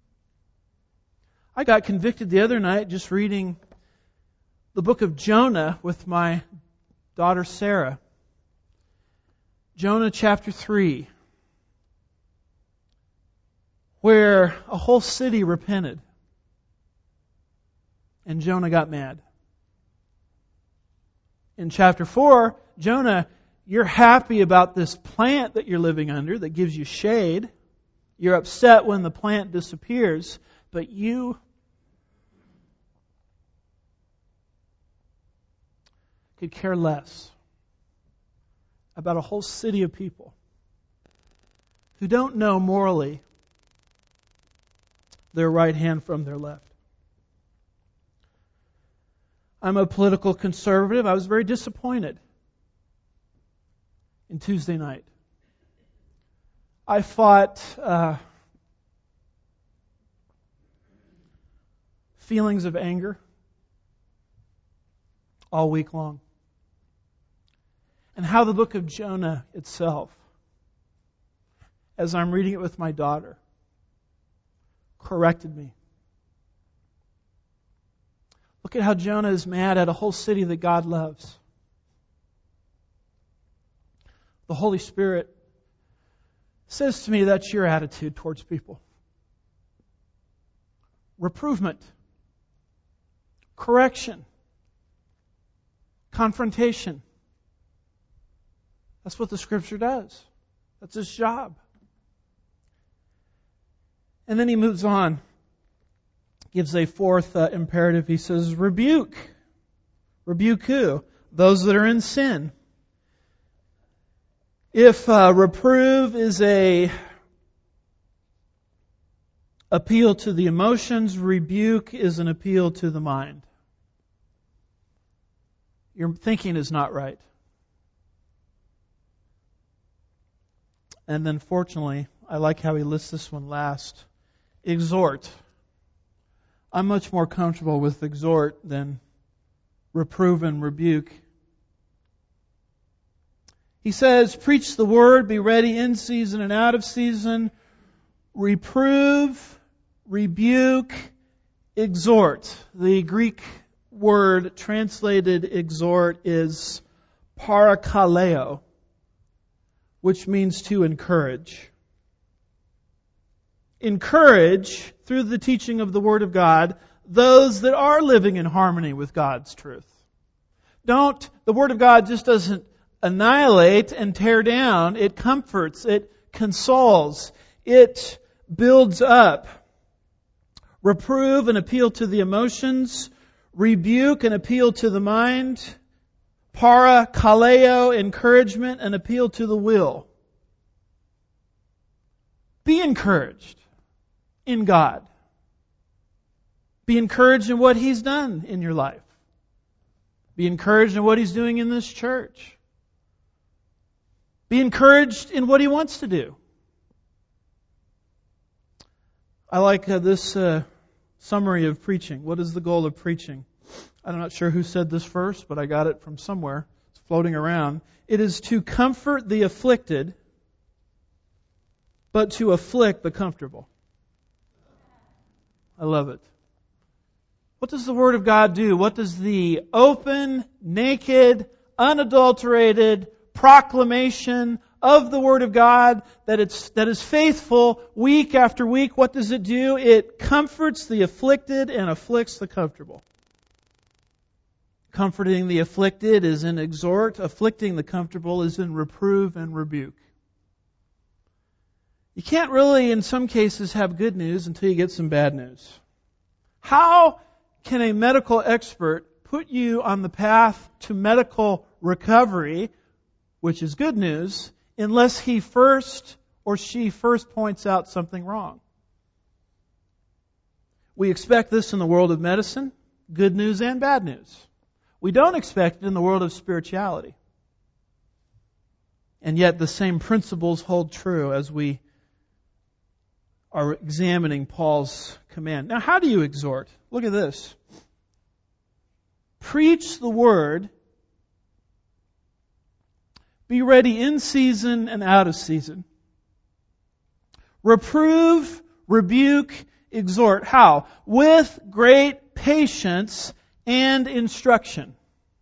I got convicted the other night just reading the book of Jonah with my daughter Sarah. Jonah chapter three, where a whole city repented. And Jonah got mad. In chapter four, Jonah, you're happy about this plant that you're living under that gives you shade. You're upset when the plant disappears, but you could care less about a whole city of people who don't know morally their right hand from their left. I'm a political conservative. I was very disappointed in Tuesday night. I fought uh, feelings of anger all week long. And how the book of Jonah itself, as I'm reading it with my daughter, corrected me. Look at how Jonah is mad at a whole city that God loves. The Holy Spirit says to me that's your attitude towards people. Reprovement, correction, confrontation. That's what the Scripture does. That's His job. And then he moves on. Gives a fourth uh, imperative. He says, rebuke. Rebuke who? Those that are in sin. If uh, reprove is a appeal to the emotions, rebuke is an appeal to the mind. Your thinking is not right. And then fortunately, I like how he lists this one last. Exhort. I'm much more comfortable with exhort than reprove and rebuke. He says, preach the word, be ready in season and out of season, reprove, rebuke, exhort. The Greek word translated exhort is parakaleo, which means to encourage. Encourage, through the teaching of the Word of God, those that are living in harmony with God's truth. Don't, the Word of God just doesn't annihilate and tear down. It comforts, it consoles, it builds up. Reprove and appeal to the emotions, rebuke and appeal to the mind, para kaleo, encouragement and appeal to the will. Be encouraged in God. Be encouraged in what He's done in your life. Be encouraged in what He's doing in this church. Be encouraged in what He wants to do. I like uh, this uh, summary of preaching. What is the goal of preaching? I'm not sure who said this first, but I got it from somewhere. It's floating around. It is to comfort the afflicted, but to afflict the comfortable. I love it. What does the Word of God do? What does the open, naked, unadulterated proclamation of the Word of God that it's that is faithful week after week, what does it do? It comforts the afflicted and afflicts the comfortable. Comforting the afflicted is in exhort. Afflicting the comfortable is in reprove and rebuke. You can't really, in some cases, have good news until you get some bad news. How can a medical expert put you on the path to medical recovery, which is good news, unless he first or she first points out something wrong? We expect this in the world of medicine, good news and bad news. We don't expect it in the world of spirituality. And yet the same principles hold true as we are examining Paul's command. Now, how do you exhort? Look at this. Preach the word. Be ready in season and out of season. Reprove, rebuke, exhort. How? With great patience and instruction.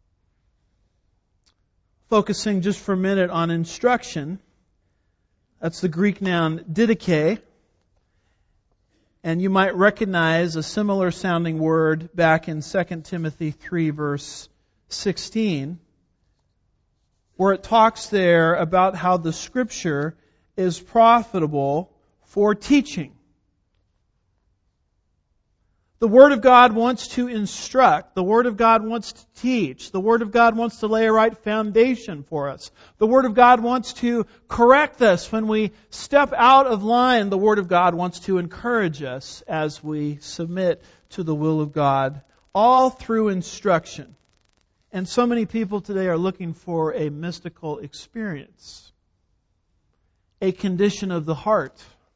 Focusing just for a minute on instruction. That's the Greek noun didache. And you might recognize a similar sounding word back in Second Timothy three verse sixteen, where it talks there about how the Scripture is profitable for teaching. The Word of God wants to instruct. The Word of God wants to teach. The Word of God wants to lay a right foundation for us. The Word of God wants to correct us when we step out of line. The Word of God wants to encourage us as we submit to the will of God, all through instruction. And so many people today are looking for a mystical experience, a condition of the heart.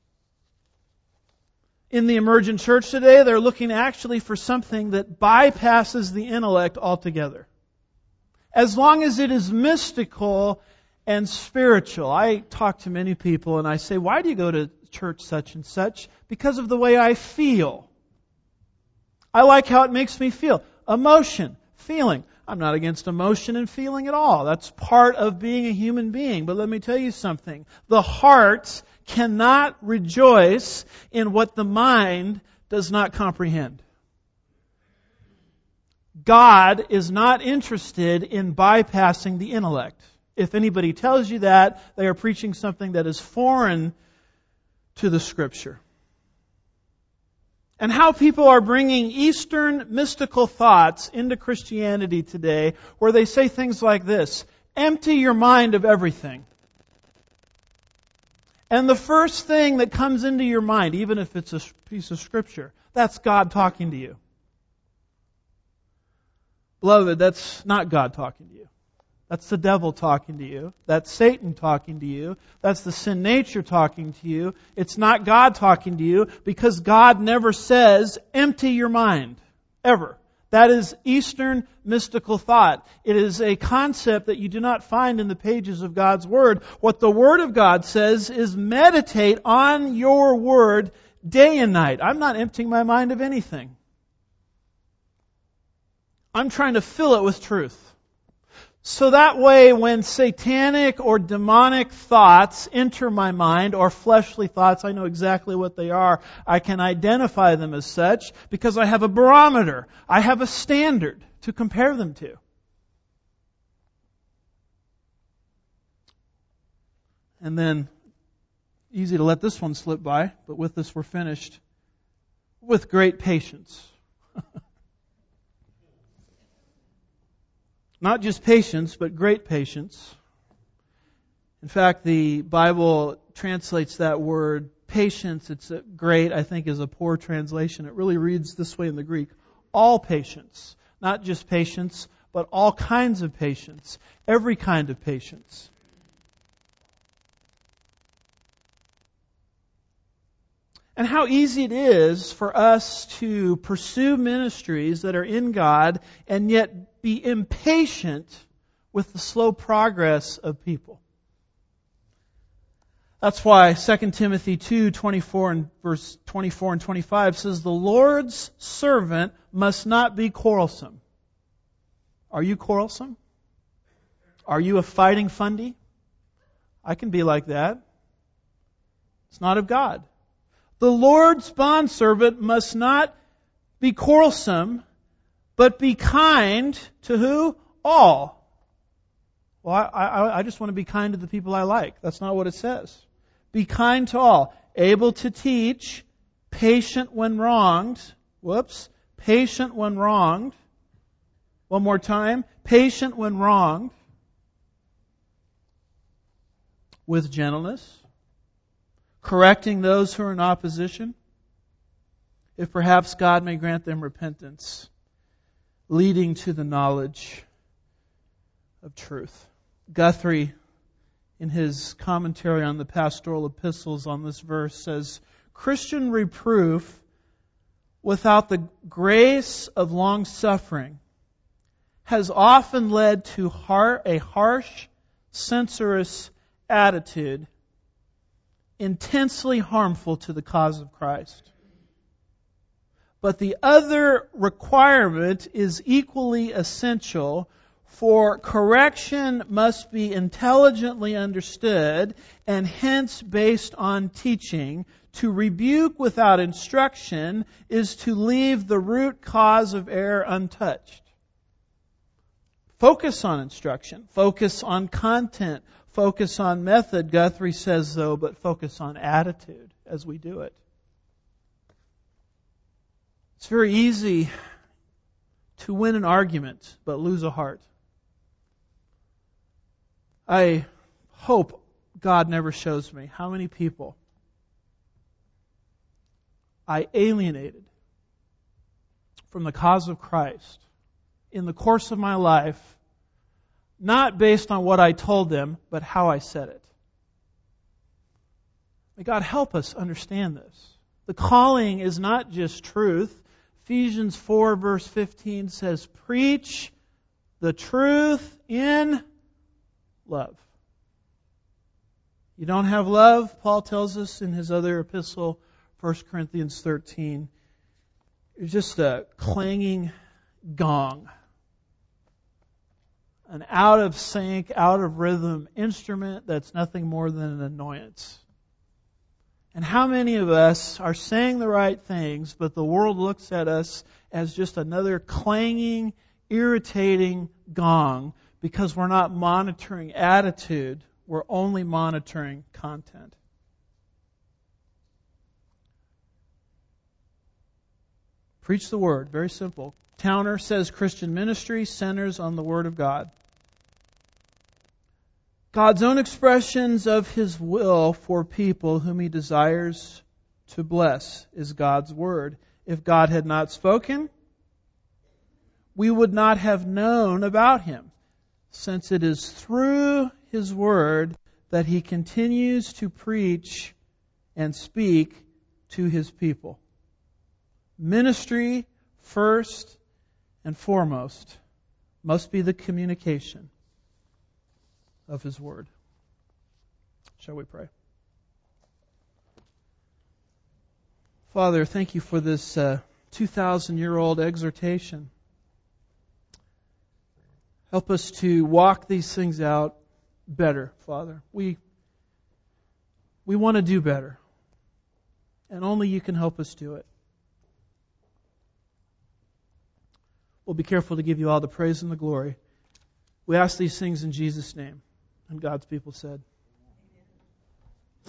In the emergent church today, they're looking actually for something that bypasses the intellect altogether. As long as it is mystical and spiritual. I talk to many people and I say, why do you go to church such and such? Because of the way I feel. I like how it makes me feel. Emotion, feeling. I'm not against emotion and feeling at all. That's part of being a human being. But let me tell you something. The heart cannot rejoice in what the mind does not comprehend. God is not interested in bypassing the intellect. If anybody tells you that, they are preaching something that is foreign to the Scripture. And how people are bringing Eastern mystical thoughts into Christianity today, where they say things like this: empty your mind of everything. And the first thing that comes into your mind, even if it's a piece of Scripture, that's God talking to you. Beloved, that's not God talking to you. That's the devil talking to you. That's Satan talking to you. That's the sin nature talking to you. It's not God talking to you, because God never says, empty your mind. Ever. That is Eastern mystical thought. It is a concept that you do not find in the pages of God's Word. What the Word of God says is meditate on your Word day and night. I'm not emptying my mind of anything. I'm trying to fill it with truth. So that way, when satanic or demonic thoughts enter my mind, or fleshly thoughts, I know exactly what they are. I can identify them as such because I have a barometer. I have a standard to compare them to. And then, easy to let this one slip by, but with this we're finished. With great patience. Not just patience, but great patience. In fact, the Bible translates that word patience. It's a great, I think, is a poor translation. It really reads this way in the Greek: all patience. Not just patience, but all kinds of patience. Every kind of patience. And how easy it is for us to pursue ministries that are in God and yet be impatient with the slow progress of people. That's why Second Timothy two twenty-four and verse twenty-four and twenty-five says, the Lord's servant must not be quarrelsome. Are you quarrelsome? Are you a fighting fundy? I can be like that. It's not of God. The Lord's bondservant must not be quarrelsome, but be kind to who? All. Well, I, I, I just want to be kind to the people I like. That's not what it says. Be kind to all. Able to teach, patient when wronged. Whoops. Patient when wronged. One more time. Patient when wronged. With gentleness. Correcting those who are in opposition, if perhaps God may grant them repentance, leading to the knowledge of truth. Guthrie, in his commentary on the pastoral epistles on this verse, says, Christian reproof without the grace of long-suffering has often led to har- a harsh, censorious attitude, intensely harmful to the cause of Christ. But the other requirement is equally essential, for correction must be intelligently understood and hence based on teaching. To rebuke without instruction is to leave the root cause of error untouched. Focus on instruction. Focus on content. Focus on method, Guthrie says, though, but focus on attitude as we do it. It's very easy to win an argument but lose a heart. I hope God never shows me how many people I alienated from the cause of Christ in the course of my life, not based on what I told them, but how I said it. May God help us understand this. The calling is not just truth. Ephesians four verse fifteen says, preach the truth in love. You don't have love, Paul tells us in his other epistle, First Corinthians thirteen. You're just a clanging gong. An out of sync, out of rhythm instrument that's nothing more than an annoyance. And how many of us are saying the right things, but the world looks at us as just another clanging, irritating gong because we're not monitoring attitude, we're only monitoring content. Preach the Word, very simple. Towner says Christian ministry centers on the Word of God. God's own expressions of His will for people whom He desires to bless is God's Word. If God had not spoken, we would not have known about Him, since it is through His Word that He continues to preach and speak to His people. Ministry, first and foremost, must be the communication of His Word. Shall we pray? Father, thank You for this uh, two thousand year old exhortation. Help us to walk these things out better, Father. We, we want to do better. And only You can help us do it. We'll be careful to give You all the praise and the glory. We ask these things in Jesus' name. And God's people said,